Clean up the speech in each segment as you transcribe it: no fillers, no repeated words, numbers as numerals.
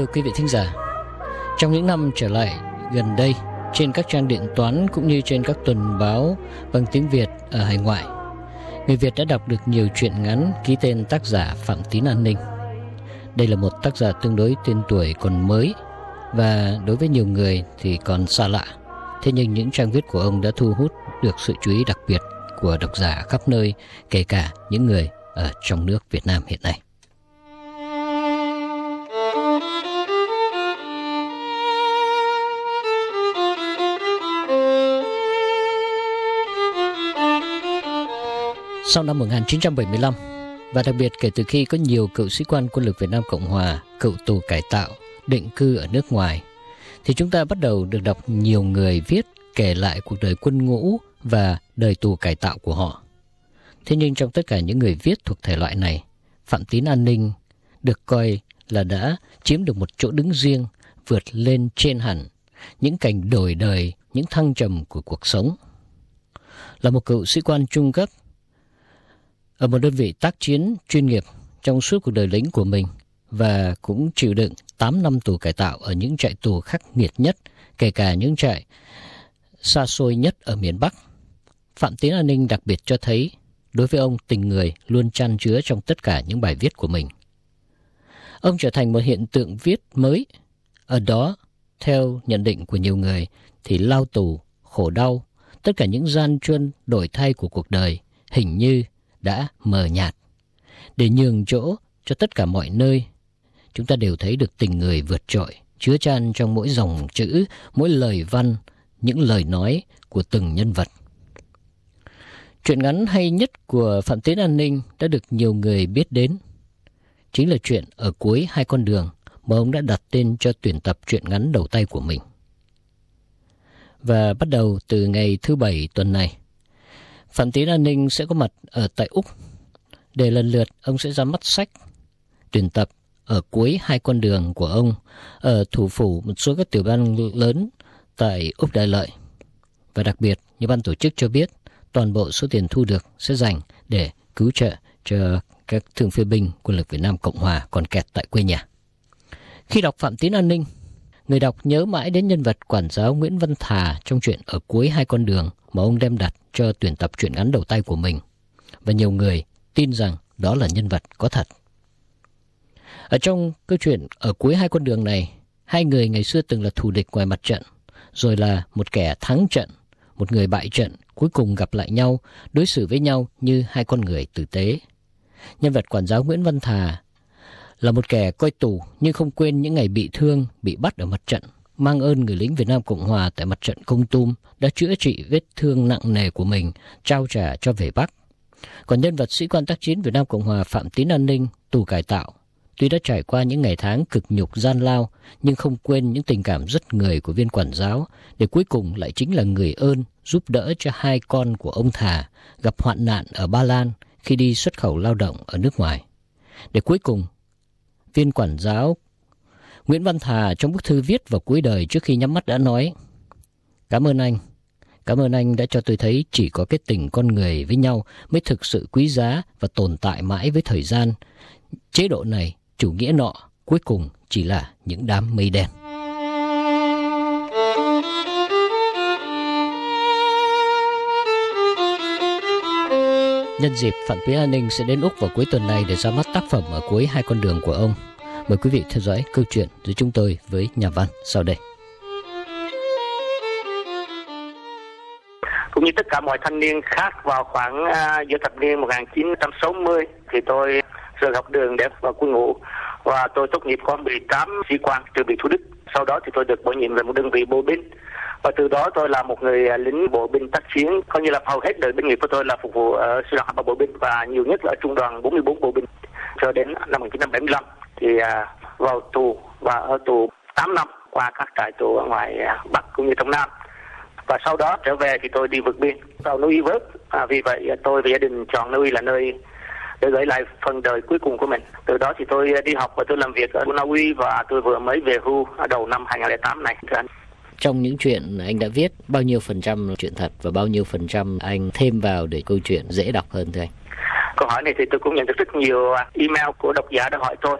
Thưa quý vị thính giả, trong những năm trở lại gần đây, trên các trang điện toán cũng như trên các tuần báo bằng tiếng Việt ở hải ngoại, người Việt đã đọc được nhiều truyện ngắn ký tên tác giả Phạm Tín An Ninh. Đây là một tác giả tương đối tên tuổi còn mới và đối với nhiều người thì còn xa lạ. Thế nhưng những trang viết của ông đã thu hút được sự chú ý đặc biệt của độc giả khắp nơi, kể cả những người ở trong nước Việt Nam hiện nay. Sau năm 1975, và đặc biệt kể từ khi có nhiều cựu sĩ quan quân lực Việt Nam Cộng Hòa, cựu tù cải tạo, định cư ở nước ngoài, thì chúng ta bắt đầu được đọc nhiều người viết kể lại cuộc đời quân ngũ và đời tù cải tạo của họ. Thế nhưng trong tất cả những người viết thuộc thể loại này, Phạm Tín An Ninh được coi là đã chiếm được một chỗ đứng riêng, vượt lên trên hẳn những cảnh đổi đời, những thăng trầm của cuộc sống. Là một cựu sĩ quan trung cấp ở một đơn vị tác chiến chuyên nghiệp trong suốt cuộc đời lính của mình, và cũng chịu đựng 8 năm tù cải tạo ở những trại tù khắc nghiệt nhất, kể cả những trại xa xôi nhất ở miền Bắc. Phạm Tín An Ninh đặc biệt cho thấy, đối với ông, tình người luôn chan chứa trong tất cả những bài viết của mình. Ông trở thành một hiện tượng viết mới. Ở đó, theo nhận định của nhiều người, thì lao tù, khổ đau, tất cả những gian truân đổi thay của cuộc đời hình như đã mờ nhạt, để nhường chỗ cho tất cả mọi nơi. Chúng ta đều thấy được tình người vượt trội, chứa chan trong mỗi dòng chữ, mỗi lời văn, những lời nói của từng nhân vật. Truyện ngắn hay nhất của Phạm Tín An Ninh đã được nhiều người biết đến, chính là truyện Ở Cuối Hai Con Đường, mà ông đã đặt tên cho tuyển tập truyện ngắn đầu tay của mình. Và bắt đầu từ ngày thứ Bảy tuần này, Phạm Tín An Ninh sẽ có mặt ở tại Úc, để lần lượt ông sẽ ra mắt sách tuyển tập Ở Cuối Hai Con Đường của ông ở thủ phủ một số các tiểu bang lớn tại Úc Đại Lợi. Và đặc biệt, như ban tổ chức cho biết, toàn bộ số tiền thu được sẽ dành để cứu trợ cho các thương phế binh quân lực Việt Nam Cộng Hòa còn kẹt tại quê nhà. Khi đọc Phạm Tín An Ninh, người đọc nhớ mãi đến nhân vật quản giáo Nguyễn Văn Thà trong truyện Ở Cuối Hai Con Đường mà ông đem đặt cho tuyển tập truyện ngắn đầu tay của mình. Và nhiều người tin rằng đó là nhân vật có thật. Ở trong câu chuyện Ở Cuối Hai Con Đường này, hai người ngày xưa từng là thù địch ngoài mặt trận, rồi là một kẻ thắng trận, một người bại trận, cuối cùng gặp lại nhau, đối xử với nhau như hai con người tử tế. Nhân vật quản giáo Nguyễn Văn Thà là một kẻ coi tù nhưng không quên những ngày bị thương, bị bắt ở mặt trận, mang ơn người lính Việt Nam Cộng Hòa tại mặt trận Kon Tum đã chữa trị vết thương nặng nề của mình, trao trả cho về Bắc. Còn nhân vật sĩ quan tác chiến Việt Nam Cộng Hòa Phạm Tín An Ninh, tù cải tạo, tuy đã trải qua những ngày tháng cực nhục gian lao, nhưng không quên những tình cảm rất người của viên quản giáo, để cuối cùng lại chính là người ơn giúp đỡ cho hai con của ông Thà gặp hoạn nạn ở Ba Lan khi đi xuất khẩu lao động ở nước ngoài. Để cuối cùng, viên quản giáo Nguyễn Văn Thà trong bức thư viết vào cuối đời trước khi nhắm mắt đã nói: Cảm ơn anh đã cho tôi thấy chỉ có cái tình con người với nhau mới thực sự quý giá và tồn tại mãi với thời gian. Chế độ này, chủ nghĩa nọ, cuối cùng chỉ là những đám mây đen. Nhân dịp Phạm Tín An Ninh sẽ đến Úc vào cuối tuần này để ra mắt tác phẩm Ở Cuối Hai Con Đường của ông. Mời quý vị theo dõi câu chuyện giữa chúng tôi với nhà văn sau đây. Cũng như tất cả mọi thanh niên khác, vào khoảng giữa thập niên 1960 thì tôi rời học đường để vào quân ngũ, và tôi tốt nghiệp khóa 18 sĩ quan trường bị Thủ Đức. Sau đó thì tôi được bổ nhiệm về một đơn vị bộ binh, và từ đó tôi là một người lính bộ binh tác chiến, coi như là hầu hết đời binh nghiệp của tôi là phục vụ ở sư đoàn 23 bộ binh, và nhiều nhất là ở trung đoàn 44 bộ binh cho đến năm 1975 thì vào tù và ở tù 8 năm qua các trại tù ở ngoài Bắc cũng như trong Nam. Và sau đó trở về thì tôi đi vượt biên vào Na Uy vớt. Vì vậy tôi và gia đình chọn Na Uy là nơi để gửi lại phần đời cuối cùng của mình. Từ đó thì tôi đi học và tôi làm việc ở Na Uy, và tôi vừa mới về hưu ở đầu năm 2008 này. Trong những chuyện anh đã viết, bao nhiêu phần trăm chuyện thật và bao nhiêu phần trăm anh thêm vào để câu chuyện dễ đọc hơn thưa anh? Câu hỏi này thì tôi cũng nhận được rất nhiều email của độc giả đã hỏi tôi.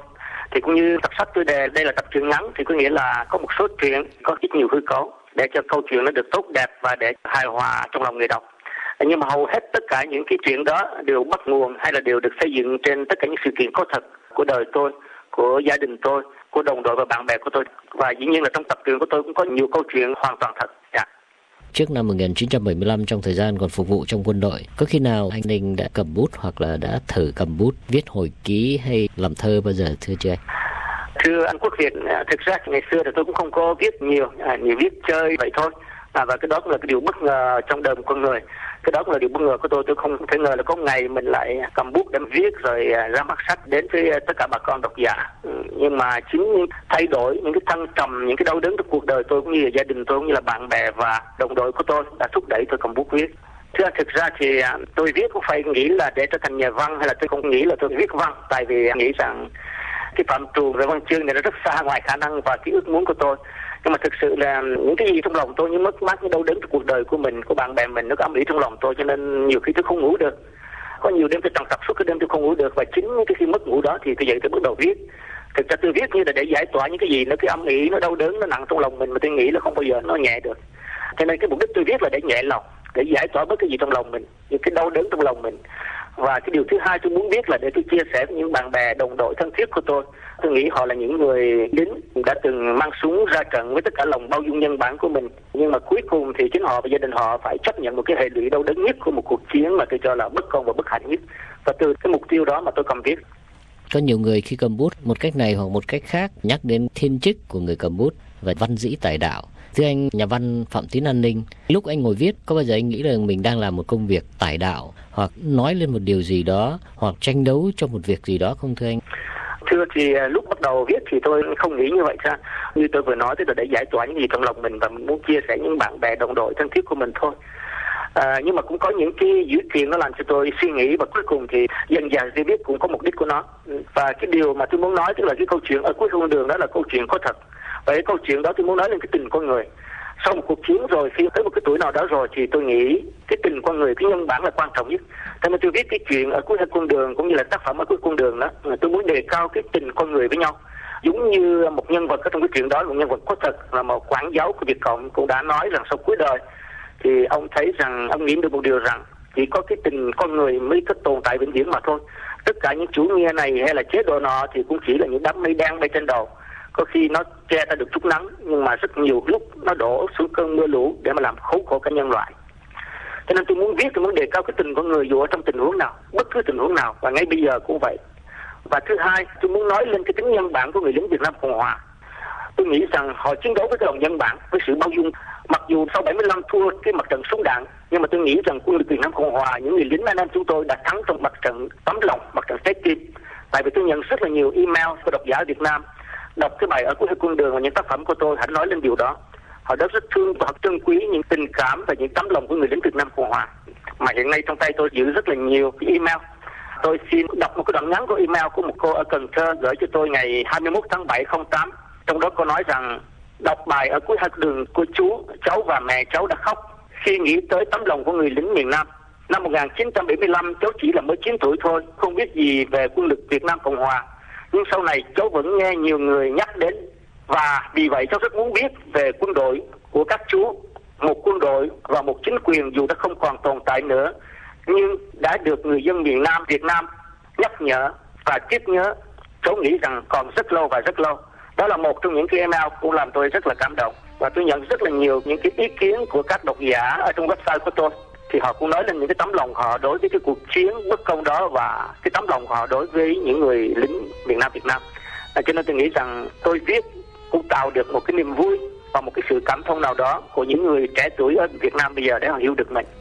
Thì cũng như tập sách tôi đề đây là tập truyện ngắn, thì có nghĩa là có một số truyện có rất nhiều hư cấu để cho câu chuyện nó được tốt đẹp và để hài hòa trong lòng người đọc. Nhưng mà hầu hết tất cả những cái chuyện đó đều bắt nguồn hay là đều được xây dựng trên tất cả những sự kiện có thật của đời tôi, của gia đình tôi, của đồng đội và bạn bè của tôi. Và dĩ nhiên là trong tập truyện của tôi cũng có nhiều câu chuyện hoàn toàn thật. Trước năm 1975, trong thời gian còn phục vụ trong quân đội, có khi nào anh Ninh đã cầm bút hoặc là đã thử cầm bút viết hồi ký hay làm thơ bao giờ, thưa chưa anh? Thưa anh Quốc Việt, thực ra ngày xưa thì tôi cũng không có viết nhiều, viết chơi vậy thôi. Và cái đó cũng là cái điều bất ngờ trong đời một con người. Cái đó cũng là điều bất ngờ của tôi không thể ngờ là có ngày mình lại cầm bút để viết rồi ra mắt sách đến với tất cả bà con độc giả. Nhưng mà chính thay đổi những cái thăng trầm, những cái đau đớn trong cuộc đời tôi cũng như là gia đình tôi cũng như là bạn bè và đồng đội của tôi đã thúc đẩy tôi cầm bút viết. Thực ra thì tôi viết cũng phải nghĩ là để trở thành nhà văn, hay là tôi không nghĩ là tôi viết văn, tại vì nghĩ rằng cái phạm trù về văn chương này nó rất xa ngoài khả năng và cái ước muốn của tôi. Nhưng mà thực sự là những cái gì trong lòng tôi, những mất mát, những đau đớn trong cuộc đời của mình, của bạn bè mình, nó có âm ỉ trong lòng tôi, cho nên nhiều khi tôi không ngủ được. Có nhiều đêm tôi trằn trọc suốt cái đêm tôi không ngủ được, và chính cái khi mất ngủ đó thì tôi dậy tôi bắt đầu viết. Thực ra tôi viết như là để giải tỏa những cái gì nó cái âm ỉ, nó đau đớn, nó nặng trong lòng mình mà tôi nghĩ là không bao giờ nó nhẹ được. Cho nên cái mục đích tôi viết là để nhẹ lòng, để giải tỏa bất cái gì trong lòng mình, những cái đau đớn trong lòng mình. Và cái điều thứ hai tôi muốn viết là để tôi chia sẻ với những bạn bè đồng đội thân thiết của tôi. Tôi nghĩ họ là những người lính đã từng mang súng ra trận với tất cả lòng bao dung nhân bản của mình. Nhưng mà cuối cùng thì chính họ và gia đình họ phải chấp nhận một cái hệ lụy đau đớn nhất của một cuộc chiến mà tôi cho là bất công và bất hạnh nhất. Và từ cái mục tiêu đó mà tôi cầm viết. Có nhiều người khi cầm bút một cách này hoặc một cách khác nhắc đến thiên chức của người cầm bút và văn dĩ tài đạo. Thưa anh, nhà văn Phạm Tín An Ninh, lúc anh ngồi viết có bao giờ anh nghĩ là mình đang làm một công việc tài đạo hoặc nói lên một điều gì đó hoặc tranh đấu cho một việc gì đó không thưa anh? Thưa thì lúc bắt đầu viết thì tôi không nghĩ như vậy ra. Như tôi vừa nói, tức là để giải tỏa những gì trong lòng mình và mình muốn chia sẻ những bạn bè đồng đội thân thiết của mình thôi. Nhưng mà cũng có những cái dữ kiện nó làm cho tôi suy nghĩ, và cuối cùng thì dần dần tôi viết cũng có mục đích của nó. Và cái điều mà tôi muốn nói tức là cái câu chuyện ở cuối con đường đó là câu chuyện có thật. Và cái câu chuyện đó tôi muốn nói lên cái tình con người. Sau một cuộc chiến rồi, khi tới một cái tuổi nào đó rồi thì tôi nghĩ cái tình con người, cái nhân bản là quan trọng nhất. Cho nên tôi viết cái chuyện ở cuối con đường cũng như là tác phẩm ở cuối con đường đó, tôi muốn đề cao cái tình con người với nhau. Giống như một nhân vật ở trong cái chuyện đó, một nhân vật có thật là một quản giáo của Việt Cộng cũng đã nói rằng sau cuối đời thì ông thấy rằng, ông nghĩ được một điều rằng chỉ có cái tình con người mới có tồn tại vĩnh viễn mà thôi. Tất cả những chủ nghĩa này hay là chế độ nọ thì cũng chỉ là những đám mây đen bay trên đầu. Có khi nó che ta được chút nắng, nhưng mà rất nhiều lúc nó đổ xuống cơn mưa lũ để mà làm khốn khổ cả nhân loại. Cho nên tôi muốn viết, tôi muốn đề cao cái tình con người dù ở trong tình huống nào, bất cứ tình huống nào, và ngay bây giờ cũng vậy. Và thứ hai, tôi muốn nói lên cái tính nhân bản của người lính Việt Nam Cộng Hòa. Tôi nghĩ rằng họ chiến đấu với cái lòng nhân bản, với sự bao dung. Mặc dù sau 75 thua cái mặt trận súng đạn, nhưng mà tôi nghĩ rằng quân lực Việt Nam Cộng Hòa, những người lính anh em chúng tôi đã thắng trong mặt trận tấm lòng, mặt trận trái tim. Tại vì tôi nhận rất là nhiều email của độc giả Việt Nam đọc cái bài ở cuối con đường và những tác phẩm của tôi, hãy nói lên điều đó. Họ đã rất thương và trân quý những tình cảm và những tấm lòng của người lính Việt Nam Cộng Hòa. Mà hiện nay trong tay tôi giữ rất là nhiều cái email. Tôi xin đọc một cái đoạn ngắn của email của một cô ở Cần Thơ gửi cho tôi ngày 21 tháng 7 08. Trong đó cô nói rằng đọc bài ở cuối con đường của chú, cháu và mẹ cháu đã khóc khi nghĩ tới tấm lòng của người lính miền Nam. Năm 1975 cháu chỉ là mới 9 tuổi thôi, không biết gì về quân lực Việt Nam Cộng Hòa. Nhưng sau này cháu vẫn nghe nhiều người nhắc đến, và vì vậy cháu rất muốn biết về quân đội của các chú. Một quân đội và một chính quyền dù đã không còn tồn tại nữa, nhưng đã được người dân miền Nam Việt Nam nhắc nhở và tiếp nhớ. Cháu nghĩ rằng còn rất lâu và rất lâu. Đó là một trong những cái email cũng làm tôi rất là cảm động. Và tôi nhận rất là nhiều những cái ý kiến của các độc giả ở trong website của tôi. Thì họ cũng nói lên những cái tấm lòng họ đối với cái cuộc chiến bất công đó, và cái tấm lòng họ đối với những người lính miền Nam Việt Nam. Cho nên tôi nghĩ rằng tôi viết cũng tạo được một cái niềm vui và một cái sự cảm thông nào đó của những người trẻ tuổi ở Việt Nam bây giờ để họ hiểu được mình.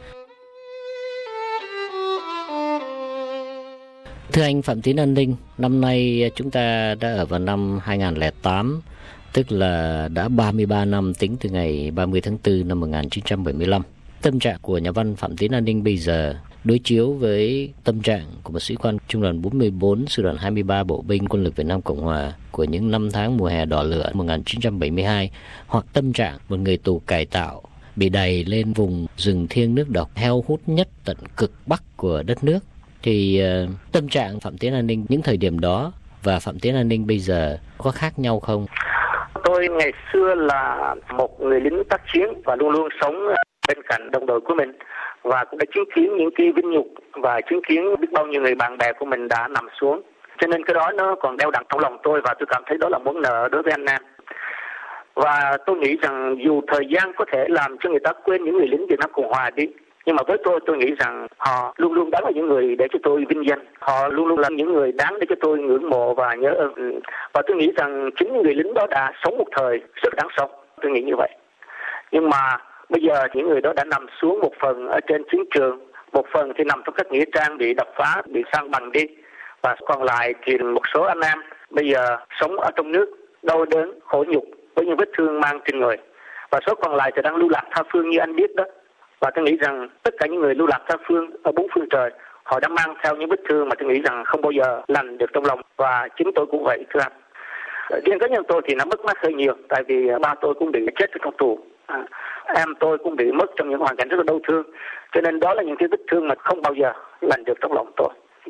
Thưa anh Phạm Tín An Ninh, năm nay chúng ta đã ở vào năm 2008, tức là đã 33 năm tính từ ngày 30 tháng 4 năm 1975. Tâm trạng của nhà văn Phạm Tín An Ninh bây giờ đối chiếu với tâm trạng của một sĩ quan trung đoàn 44, sư đoàn 23 Bộ binh Quân lực Việt Nam Cộng Hòa của những năm tháng mùa hè đỏ lửa 1972, hoặc tâm trạng một người tù cải tạo bị đày lên vùng rừng thiêng nước độc heo hút nhất tận cực bắc của đất nước, thì tâm trạng Phạm Tín An Ninh những thời điểm đó và Phạm Tiến An Ninh bây giờ có khác nhau không? Tôi ngày xưa là một người lính tác chiến và luôn luôn sống bên cạnh đồng đội của mình, và cũng đã chứng kiến những cái vinh nhục và chứng kiến biết bao nhiêu người bạn bè của mình đã nằm xuống. Cho nên cái đó nó còn đeo đẳng trong lòng tôi, và tôi cảm thấy đó là món nợ đối với anh Nam. Và tôi nghĩ rằng dù thời gian có thể làm cho người ta quên những người lính Việt Nam Cộng Hòa đi, nhưng mà với tôi nghĩ rằng họ luôn luôn đáng là những người để cho tôi vinh danh. Họ luôn luôn là những người đáng để cho tôi ngưỡng mộ và nhớ ơn. Và tôi nghĩ rằng chính những người lính đó đã sống một thời rất đáng sống. Tôi nghĩ như vậy. Nhưng mà bây giờ những người đó đã nằm xuống, một phần ở trên chiến trường, một phần thì nằm trong các nghĩa trang bị đập phá, bị san bằng đi. Và còn lại thì một số anh em bây giờ sống ở trong nước, đau đớn, khổ nhục với những vết thương mang trên người. Và số còn lại thì đang lưu lạc tha phương như anh biết đó. Và tôi nghĩ rằng tất cả những người lưu lạc tha phương ở bốn phương trời, họ đã mang theo những vết thương mà tôi nghĩ rằng không bao giờ lành được trong lòng. Và chính tôi cũng vậy, thưa anh. Riêng cá nhân tôi thì nó mất mát hơi nhiều, tại vì ba tôi cũng bị chết trong tù. Em tôi cũng bị mất trong những hoàn cảnh rất là đau thương. Cho nên đó là những cái vết thương mà không bao giờ lành được trong lòng tôi.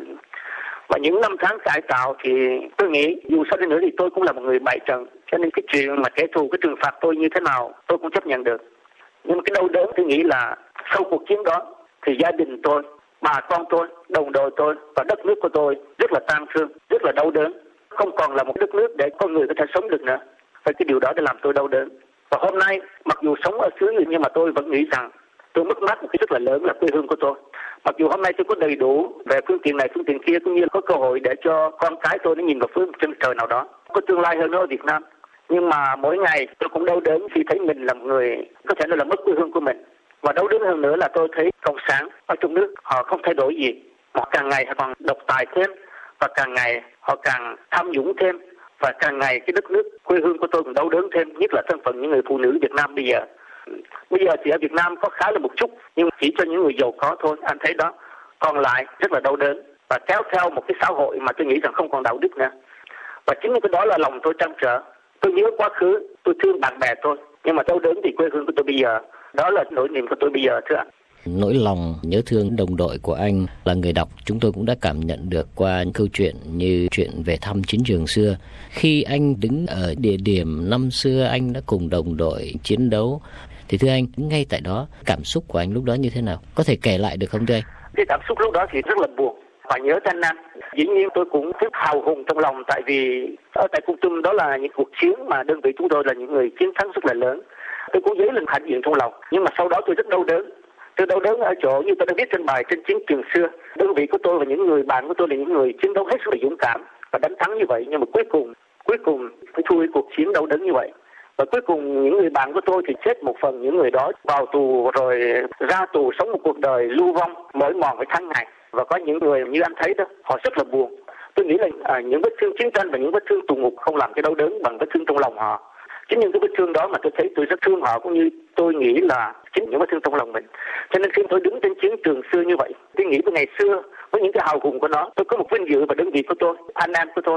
Và những năm tháng cải tạo thì tôi nghĩ dù sao đi nữa thì tôi cũng là một người bại trận. Cho nên cái chuyện mà kẻ thù cái trừng phạt tôi như thế nào tôi cũng chấp nhận được. Nhưng mà cái đau đớn tôi nghĩ là sau cuộc chiến đó thì gia đình tôi, bà con tôi, đồng đội tôi và đất nước của tôi rất là tang thương, rất là đau đớn. Không còn là một đất nước để con người có thể sống được nữa. Và cái điều đó đã làm tôi đau đớn. Và hôm nay mặc dù sống ở xứ nhưng mà tôi vẫn nghĩ rằng tôi mất mát một cái rất là lớn là quê hương của tôi. Mặc dù hôm nay tôi có đầy đủ về phương tiện này phương tiện kia, cũng như có cơ hội để cho con cái tôi nó nhìn vào phương chân trời nào đó có tương lai hơn nữa ở Việt Nam, nhưng mà mỗi ngày tôi cũng đau đớn khi thấy mình là một người có thể nói là mất quê hương của mình. Và đau đớn hơn nữa là tôi thấy cộng sản ở trong nước họ không thay đổi gì, họ càng ngày họ còn độc tài thêm, và càng ngày họ càng tham nhũng thêm, và càng ngày cái đất nước quê hương của tôi còn đau đớn thêm, nhất là thân phận những người phụ nữ Việt Nam bây giờ. Bây giờ thì ở Việt Nam có khá là một chút, nhưng chỉ cho những người giàu có thôi, anh thấy đó. Còn lại rất là đau đớn và kéo theo một cái xã hội mà tôi nghĩ rằng không còn đạo đức nữa. Và chính cái đó là lòng tôi trăn trở. Tôi nhớ quá khứ, tôi thương bạn bè tôi, nhưng mà đau đớn thì quê hương của tôi bây giờ. Đó là nỗi niềm của tôi bây giờ, thưa anh. Nỗi lòng nhớ thương đồng đội của anh là người đọc, chúng tôi cũng đã cảm nhận được qua những câu chuyện như chuyện về thăm chiến trường xưa. Khi anh đứng ở địa điểm năm xưa anh đã cùng đồng đội chiến đấu, thì thưa anh, ngay tại đó, cảm xúc của anh lúc đó như thế nào? Có thể kể lại được không thưa anh? Cái cảm xúc lúc đó thì rất là buồn và nhớ tới anh Nam. Dĩ nhiên tôi cũng rất hào hùng trong lòng, tại vì ở tại Kon Tum đó là những cuộc chiến mà đơn vị chúng tôi là những người chiến thắng rất là lớn. Tôi cũng dấy lên hãnh diện trong lòng, nhưng mà sau đó tôi rất đau đớn. Tôi đau đớn ở chỗ như tôi đã viết trên bài trên chiến trường xưa, đơn vị của tôi và những người bạn của tôi là những người chiến đấu hết sức là dũng cảm và đánh thắng như vậy, nhưng mà cuối cùng phải thua cuộc chiến đau đớn như vậy. Và cuối cùng những người bạn của tôi thì chết một phần, những người đó vào tù rồi ra tù sống một cuộc đời lưu vong mỏi mòn với tháng ngày. Và có những người như anh thấy đó, họ rất là buồn. Tôi nghĩ là những vết thương chiến tranh và những vết thương tù ngục không làm cái đau đớn bằng vết thương trong lòng họ. Chính những cái vết thương đó mà tôi thấy tôi rất thương họ, cũng như tôi nghĩ là chính những vết thương trong lòng mình. Cho nên khi tôi đứng trên chiến trường xưa như vậy, tôi nghĩ về ngày xưa với những cái hào hùng của nó, tôi có một vinh dự và đơn vị của tôi, anh em của tôi.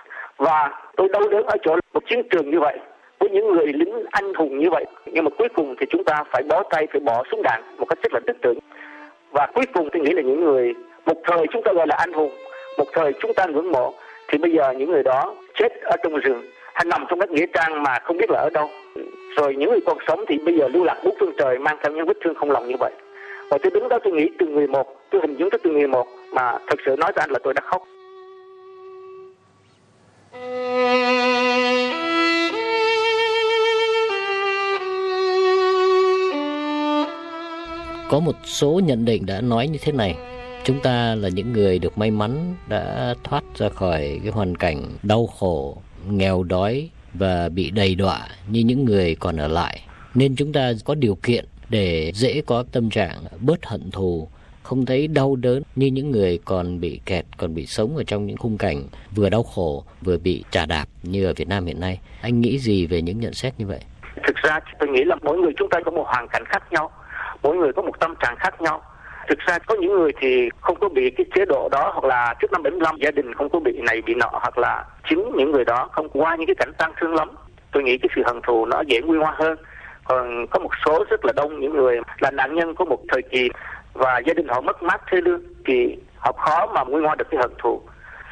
Và tôi đau đớn ở chỗ một chiến trường như vậy, với những người lính anh hùng như vậy, nhưng mà cuối cùng thì chúng ta phải bó tay, phải bỏ súng đạn một cách rất là tức tưởng. Và cuối cùng tôi nghĩ là những người một thời chúng ta gọi là anh hùng, một thời chúng ta ngưỡng mộ, thì bây giờ những người đó chết ở trong rừng hay nằm trong các nghĩa trang mà không biết là ở đâu. Rồi những người còn sống thì bây giờ lưu lạc bốn phương trời mang theo những vết thương không lòng như vậy. Và tôi đứng đó tôi nghĩ từng người một, tôi hình dung tới từng người một, mà thật sự nói với anh là tôi đã khóc. Có một số nhận định đã nói như thế này: chúng ta là những người được may mắn đã thoát ra khỏi cái hoàn cảnh đau khổ, nghèo đói và bị đầy đọa như những người còn ở lại, nên chúng ta có điều kiện để dễ có tâm trạng bớt hận thù, không thấy đau đớn như những người còn bị kẹt, còn bị sống ở trong những khung cảnh vừa đau khổ vừa bị chà đạp như ở Việt Nam hiện nay. Anh nghĩ gì về những nhận xét như vậy? Thực ra tôi nghĩ là mỗi người chúng ta có một hoàn cảnh khác nhau, mỗi người có một tâm trạng khác nhau. Thực ra có những người thì không có bị cái chế độ đó, hoặc là trước năm 75 gia đình không có bị này bị nọ, hoặc là chính những người đó không qua những cái cảnh tang thương lắm. Tôi nghĩ cái sự hận thù nó dễ nguôi ngoai hơn. Còn có một số rất là đông những người là nạn nhân của một thời kỳ và gia đình họ mất mát thê lương thì họ khó mà nguôi ngoai được cái hận thù.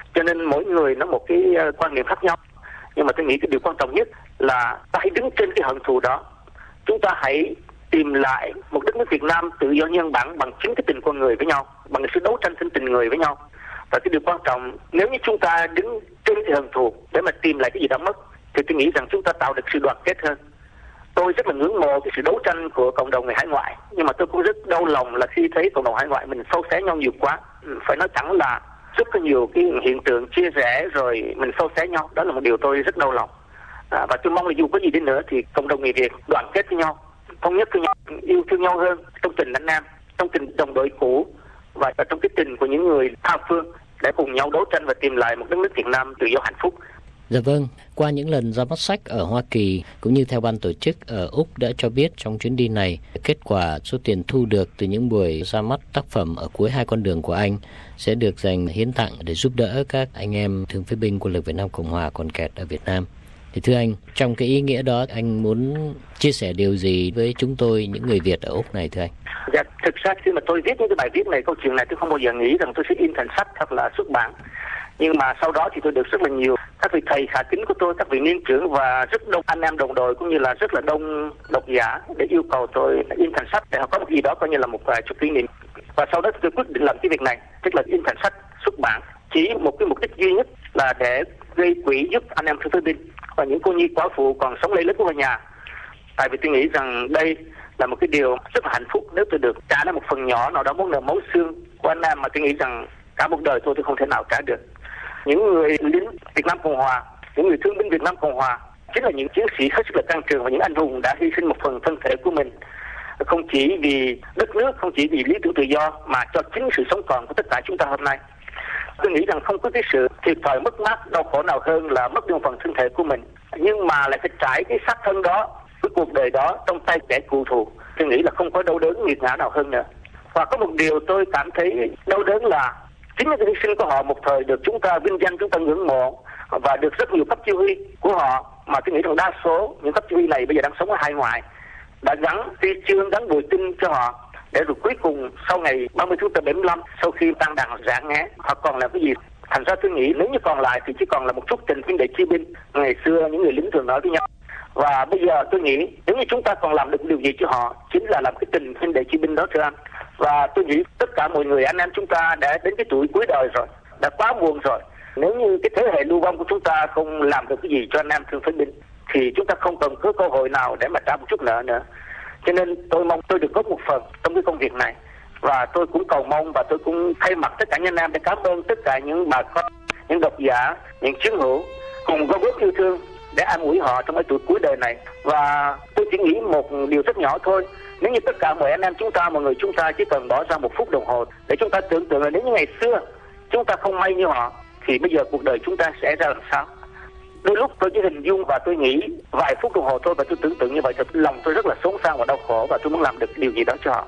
cho nên mỗi người nó một cái quan niệm khác nhau. Nhưng mà tôi nghĩ cái điều quan trọng nhất là ta hãy đứng trên cái hận thù đó. Chúng ta hãy tìm lại một đất nước Việt Nam tự do nhân bản bằng chính cái tình con người với nhau, bằng cái sự đấu tranh tình người với nhau. Và cái điều quan trọng, nếu như chúng ta đứng trên cái hận thù để mà tìm lại cái gì đã mất, thì tôi nghĩ rằng chúng ta tạo được sự đoàn kết hơn. Tôi rất là ngưỡng mộ cái sự đấu tranh của cộng đồng người hải ngoại, nhưng mà tôi cũng rất đau lòng là khi thấy cộng đồng hải ngoại mình sâu xé nhau nhiều quá. Phải nói thẳng là rất có nhiều cái hiện tượng chia rẽ rồi mình sâu xé nhau. Đó là một điều tôi rất đau lòng. Và tôi mong là dù có gì đi nữa thì cộng đồng người Việt đoàn kết với nhau, thống nhất với nhau, yêu thương nhau hơn trong tình anh em, trong tình đồng đội cũ và trong cái tình của những người tha phương để cùng nhau đấu tranh và tìm lại một đất nước Việt Nam tự do hạnh phúc. Dạ vâng, qua những lần ra mắt sách ở Hoa Kỳ cũng như theo ban tổ chức ở Úc đã cho biết trong chuyến đi này, kết quả số tiền thu được từ những buổi ra mắt tác phẩm ở cuối hai con đường của anh sẽ được dành hiến tặng để giúp đỡ các anh em thương phế binh quân lực Việt Nam Cộng Hòa còn kẹt ở Việt Nam. Thì thưa anh, trong cái ý nghĩa đó anh muốn chia sẻ điều gì với chúng tôi, những người Việt ở Úc này thưa anh? Dạ, thực ra khi mà tôi viết những cái bài viết này, câu chuyện này tôi không bao giờ nghĩ rằng tôi sẽ in thành sách hoặc là xuất bản. Nhưng mà sau đó thì tôi được rất là nhiều các vị thầy khả kính của tôi, các vị niên trưởng và rất đông anh em đồng đội cũng như là rất là đông độc giả để yêu cầu tôi in thành sách để họ có một gì đó coi như là một vài chút kỷ niệm. Và sau đó tôi quyết định làm cái việc này, tức là in thành sách xuất bản, chỉ một cái mục đích duy nhất là để gây quỹ giúp anh em thương phế binh và những cô nhi quả phụ còn sống lây lết của nhà. Tại vì tôi nghĩ rằng đây là một cái điều rất là hạnh phúc nếu tôi được trả lại một phần nhỏ nào đó máu xương của anh em mà tôi nghĩ rằng cả một đời tôi không thể nào trả được. Những người lính Việt Nam Cộng Hòa, những người thương binh Việt Nam Cộng Hòa chính là những chiến sĩ hết sức là can trường và những anh hùng đã hy sinh một phần thân thể của mình, không chỉ vì đất nước, không chỉ vì lý tưởng tự do mà cho chính sự sống còn của tất cả chúng ta hôm nay. Tôi nghĩ rằng không có cái sự thiệt thòi mất mát đau khổ nào hơn là mất đi một phần thân thể của mình, nhưng mà lại phải trải cái xác thân đó, cái cuộc đời đó trong tay kẻ cừu thù. Tôi nghĩ là không có đau đớn nghiệt ngã nào hơn nữa. Và có một điều tôi cảm thấy đau đớn là chính cái hy sinh của họ một thời được chúng ta vinh danh, chúng ta ngưỡng mộ và được rất nhiều cấp chỉ huy của họ, mà tôi nghĩ rằng đa số những cấp chỉ huy này bây giờ đang sống ở hải ngoại đã gắn huy chương, gắn bùi tinh cho họ để rồi cuối cùng sau ngày 30 tháng 4 75, sau khi tăng đàn rã ngã, họ còn làm cái gì? Thành ra tôi nghĩ nếu như còn lại thì chỉ còn là một chút tình huynh đệ chi binh ngày xưa những người lính thường nói với nhau. Và bây giờ tôi nghĩ nếu như chúng ta còn làm được điều gì cho họ, chính là làm cái tình huynh đệ chi binh đó thưa anh. Và tôi nghĩ tất cả mọi người anh em chúng ta đã đến cái tuổi cuối đời rồi, đã quá muộn rồi. Nếu như cái thế hệ lưu vong của chúng ta không làm được cái gì cho anh em thương phế binh thì chúng ta không còn có cơ hội nào để mà trả một chút nợ nữa. Cho nên tôi mong tôi được góp một phần trong cái công việc này, và tôi cũng cầu mong và tôi cũng thay mặt tất cả anh em để cảm ơn tất cả những bà con, những độc giả, những chiến hữu cùng góp góp yêu thương để an ủi họ trong cái tuổi cuối đời này. Và tôi chỉ nghĩ một điều rất nhỏ thôi, nếu như tất cả mọi anh em chúng ta, mọi người chúng ta chỉ cần bỏ ra 1 phút đồng hồ để chúng ta tưởng tượng là nếu như ngày xưa chúng ta không may như họ thì bây giờ cuộc đời chúng ta sẽ ra làm sao. Đôi lúc tôi chỉ hình dung và tôi nghĩ vài phút đồng hồ thôi và tôi tưởng tượng như vậy, thật lòng tôi rất là xốn xang và đau khổ và tôi muốn làm được điều gì đó cho họ.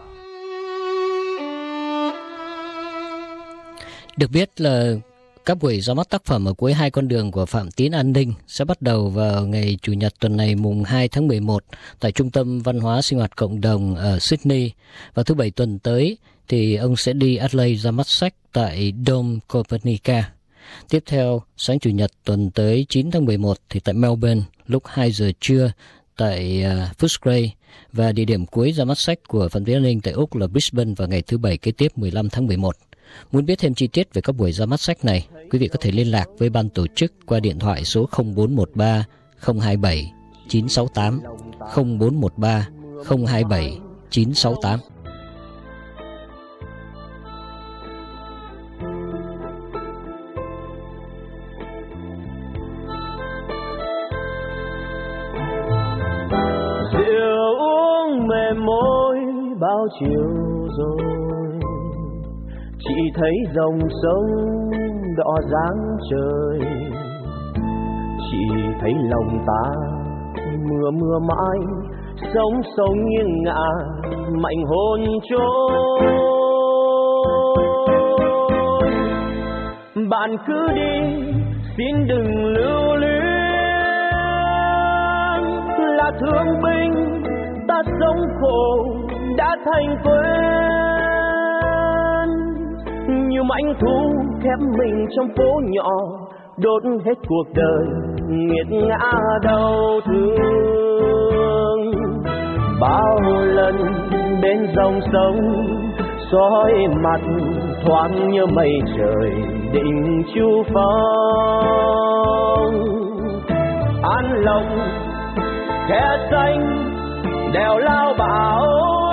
Được biết là các buổi ra mắt tác phẩm ở cuối hai con đường của Phạm Tín An Ninh sẽ bắt đầu vào ngày Chủ nhật tuần này mùng 2 tháng 11 tại Trung tâm Văn hóa Sinh hoạt Cộng đồng ở Sydney. Và thứ Bảy tuần tới thì ông sẽ đi Adelaide ra mắt sách tại Dome Copernica. Tiếp theo, sáng Chủ nhật tuần tới 9 tháng 11 thì tại Melbourne lúc 2 giờ trưa tại Footscray. Và địa điểm cuối ra mắt sách của Phạm Tín An Ninh tại Úc là Brisbane vào ngày thứ Bảy kế tiếp 15 tháng 11. Muốn biết thêm chi tiết về các buổi ra mắt sách này, quý vị có thể liên lạc với ban tổ chức qua điện thoại số 0413 027 968 0413 027 968. Rượu uống mềm môi bao chiều rồi, chỉ thấy dòng sông đỏ dáng trời, chỉ thấy lòng ta mưa mãi, sóng sông nghiêng ngả mạnh hôn trôi. Bạn cứ đi xin đừng lưu luyến, là thương binh ta sống khổ đã thành quen, như mãnh thú khép mình trong phố nhỏ, đốt hết cuộc đời nghiệt ngã đau thương. Bao lần bên dòng sông soi mặt thoáng như mây trời định chu phong. An Long khe xanh đèo lao bảo,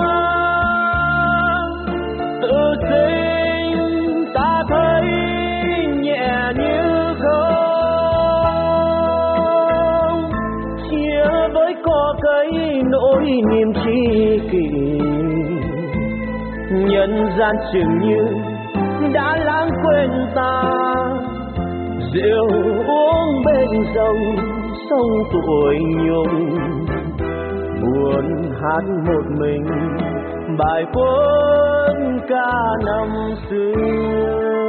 tự sinh ta thấy nhẹ như không. Chia với cỏ cây nỗi niềm tri kỷ, nhân gian chừng như đã lãng quên ta. Rượu uống bên dòng sông tuổi nhung, buồn hát một mình bài quân ca năm xưa.